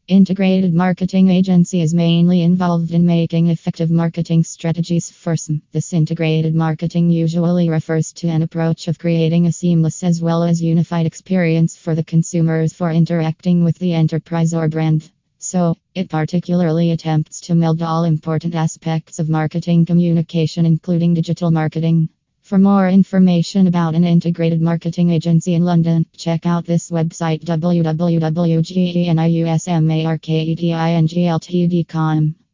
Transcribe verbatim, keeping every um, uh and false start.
Integrated marketing agency is mainly involved in making effective marketing strategies for some. This integrated marketing usually refers to an approach of creating a seamless as well as unified experience for the consumers for interacting with the enterprise or brand. So, it particularly attempts to meld all important aspects of marketing communication, including digital marketing. For more information about an integrated marketing agency in London, check out this website w w w dot genismarketing dot com.